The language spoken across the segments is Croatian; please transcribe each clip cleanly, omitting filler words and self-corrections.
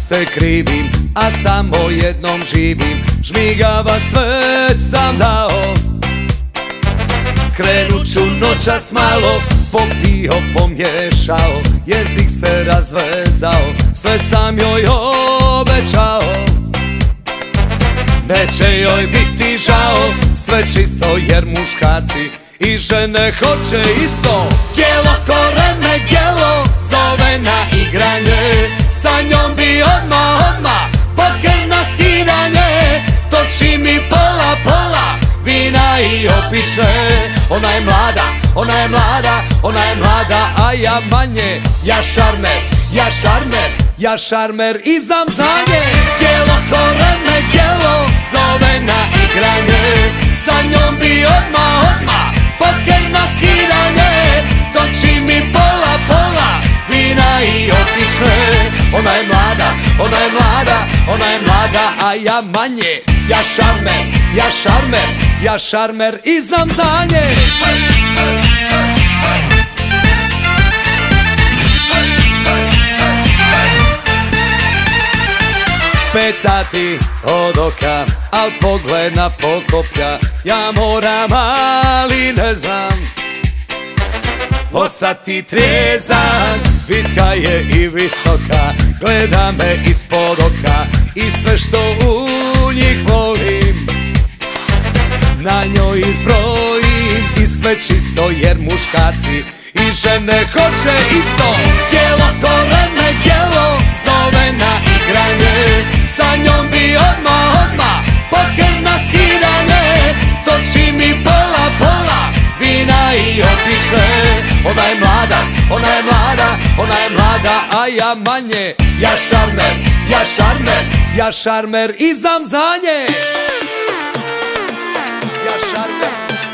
se krivim, a samo jednom živim. Žmigavac već sam dao, skrenut ću noćas malo. Popio, pomiješao, jezik se razvezao, sve sam joj obećao. Neće joj biti žao, sve čisto jer muškarci i žene hoće isto. Tijelo ko remegelo zove na igranje, sa njom bi odmah poker na skidanje. Toči mi pola vina i opiše. Ona je mlada, ona je mlada, ona je mlada, a ja manje. Ja šarmer, ja šarmer, ja šarmer i znam za nje. Tijelo ko remegelo zove na igranje, sa njom bi odmah poker na skidanje. Toči mi pola vina i otiše. Ona je mlada, ona je mlada, ona je mlada, a ja manje. Ja šarmer, ja šarmer, ja šarmer i znam za nje. Pet sati od oka, al pogled na pokoplja. Ja moram, ali ne znam ostati trijezan. Bitka je i visoka, gleda me ispod oka i sve što u njih volim na njoj izbrojim. I sve čisto jer muškarci i žene hoće isto. Tijelo ko remegelo zove na igranje, sa njom bi odmah poker na skidanje. Toči mi pola vina i otiše. Ona je mlada, ona je mlada, ona je mlada, a ja manje. Ja šarmer, ja šarmer, ja šarmer i znam za nje. Ja šarmer,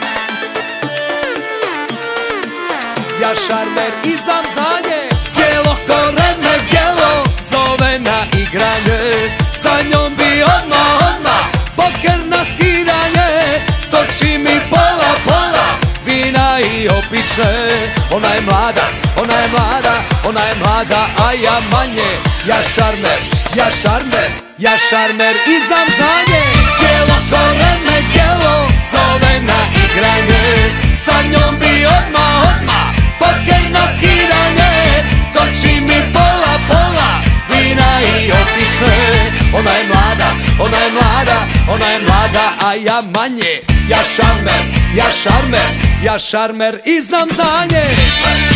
ja šarmer i znam za nje. Tijelo ko remegelo zove na igranje, sa njom bi odmah poker na skidanje. Toči mi pola vina i opiše. Ona je mlada, ona je mlada, ona je mlada, a ja manje. Ja šarmer, ja šarmer, ja šarmer i znam za nje. Tijelo ko remegelo zove na igranje, sa njom bi odmah poker na skidanje. Toči mi pola vina i opiše. Ona je mlada, ona je mlada, ona je mlada, a ja manje. Ja šarmer, ja šarmer, ja šarmer i znam za nje.